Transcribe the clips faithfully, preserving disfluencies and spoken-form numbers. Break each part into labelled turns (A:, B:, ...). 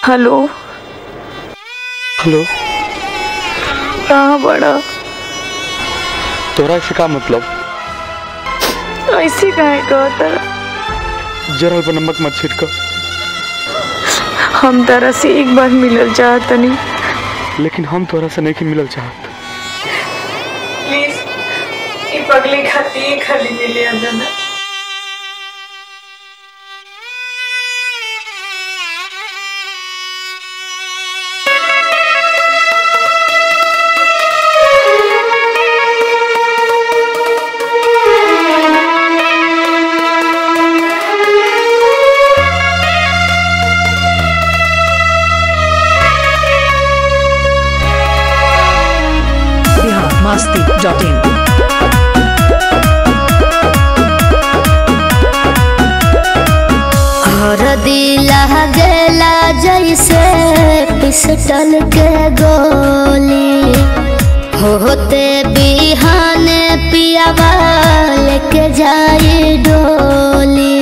A: Hello
B: hello,
A: कहाँ बड़ा?
B: तोरा से का मतलब?
A: ऐसे काहे कहता?
B: जरा पर नमक मत छिड़क।
A: हम तारा से एक बार मिलल चाहतनी,
B: लेकिन हम तोरा से नहीं मिलल चाहत।
A: प्लीज ये पगले खाती खाली मिले अंदर।
C: मस्ती डॉट इन।
D: हर दिला गेला जैसे पिस्टल के गोली, होते बिहाने पियावा लेके जाई डोली।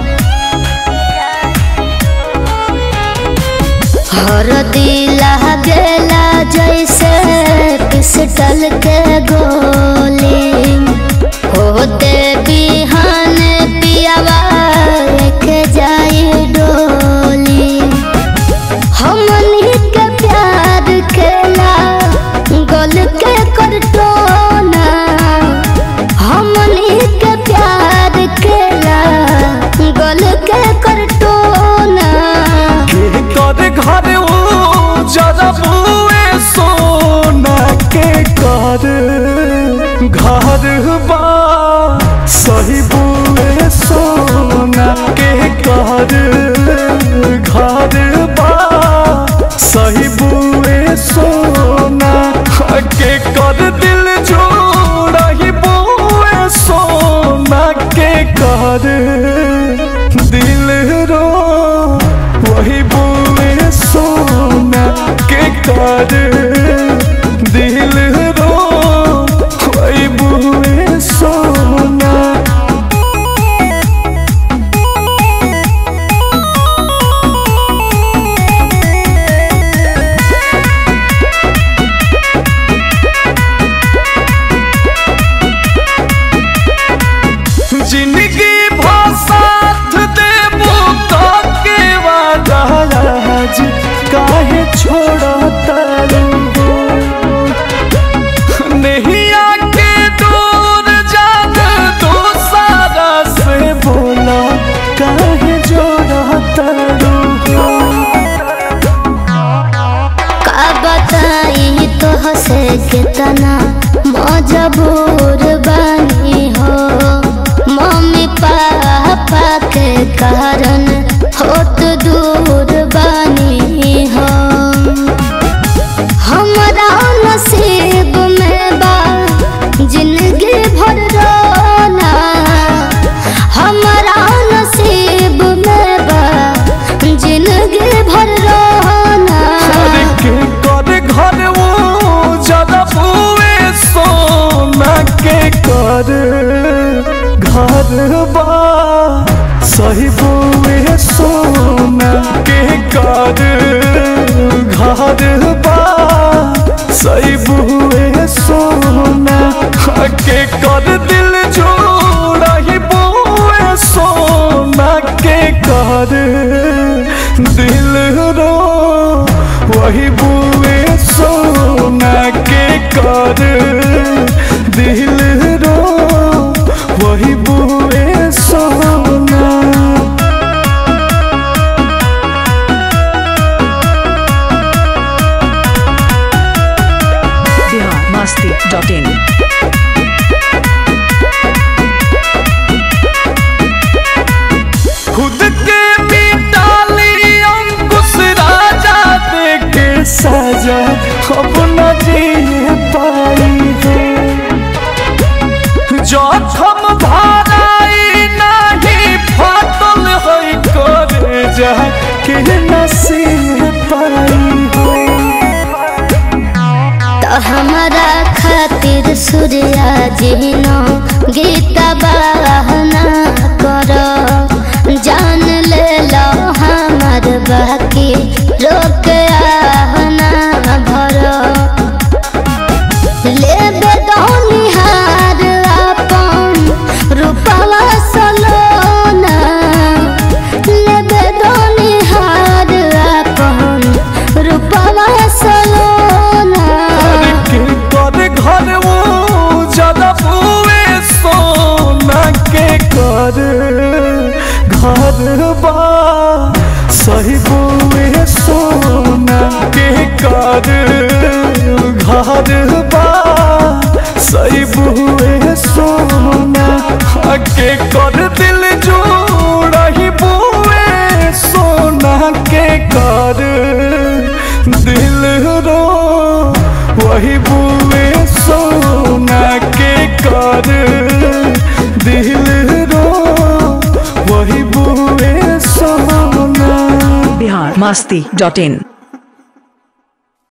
D: हर दिला गेला जैसे पिस्टल के गोली, होते बिहाने पियावा लेके जाई डोली। हमनी के प्यार खेला गोल के करटोना, हमनी के प्यार खेला गोल के करटोना।
E: के कर घर वो जरा बुए सोना के कर घर बा सही बुए सोना के कर घर बा सही बुए सोना के कर दिल जोड़ा ही बुए सोना के कर दिल रो वही बुए सोना के कर दिल रो वही बुए सोना। जिंदगी भासाथ देबो के वादा आज काहे छोड़ा तारू नहीं आके दूर जान तो सारा से बोला काहे जोड़ा तारू।
D: का बताई तो हसे कितना मजबूर बनी हो, मम्मी पापा के कारण होत दूर बनी हो। हमरा नसीब में बा जिंदगी भर रोना, हमरा नसीब में बा जिंदगी भर रोना।
E: के कर घर वो जरा बुए सोना के कर घर बा सही बुए सोना के कर घर बा सही बुए सोना के कर दिल जोड़ा ही बुए सोना के कर दिल रो वही बुए सोना के कर दिल रो वही बुए सोना।
C: मस्ती डॉट इन।
E: खुद के मिटाली अंकुश राजा दे के सजा अब न जी पाई है। जखम भराई नहीं फाटल है करे जा के नसीब पाई
D: तो हमारा खातिर सूर्या जीनो गीता बहना करो, जान ले लो हमार बाकी रो
E: कर घर बा सही बुए सोना के कर घर बा सही बुए सोना के कर दिल जोड़ा ही बुए सोना के कर दिल रो वही बुए सोना के कर दिल रो वही बुए सोना
C: बिहार मस्ती डॉट इन